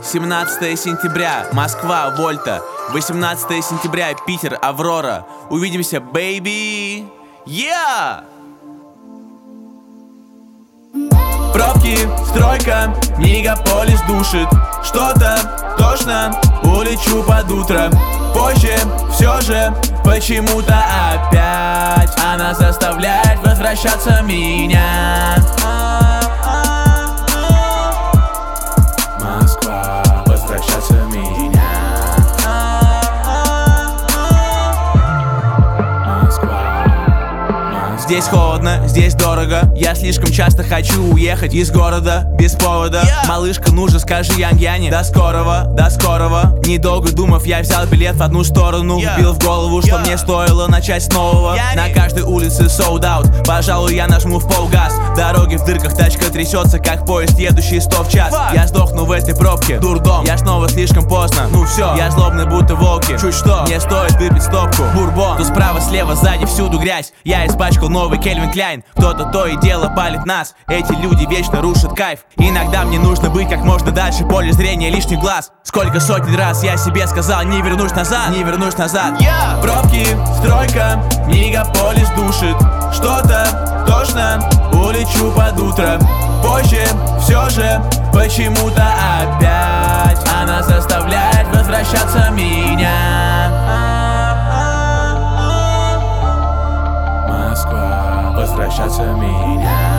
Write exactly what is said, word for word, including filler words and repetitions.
семнадцатое сентября, Москва, Вольта. восемнадцатое сентября, Питер, Аврора. Увидимся, бэйби! Yeah! Пробки, стройка, мегаполис душит. Что-то тошно, улечу под утро. Позже, все же, почему-то опять она заставляет возвращаться меня. Москва, возвращаться меня. Здесь холодно, здесь дорого. Я слишком часто хочу уехать из города без повода. yeah. Малышка, ну же скажи Ян-Яне до скорого, до скорого. Недолго думав, я взял билет в одну сторону. yeah. Вбил в голову, что yeah. мне стоило начать с нового. yeah. На каждой улице sold out. Пожалуй, я нажму в полгаз. Дороги в дырках, тачка трясется, как поезд, едущий сто в час. Fuck. Я сдохну в этой пробке, дурдом. Я снова слишком поздно, ну все. Я злобный, будто волки. Чуть что, мне стоит выпить стопку. Бурбон, тут справа, слева, сзади, всюду грязь. Я испачкал новый Кельвин Кляйн. Кто-то то и дело палит нас. Эти люди вечно рушат кайф. Иногда мне нужно быть как можно дальше, поле зрения лишних глаз. Сколько сотен раз я себе сказал: не вернусь назад, не вернусь назад. yeah. Пробки, стройка, мегаполис душит. Что-то тошно, улечу под утро. Позже, все же, почему-то опять она заставляет возвращаться меня. Москва, возвращаться меня.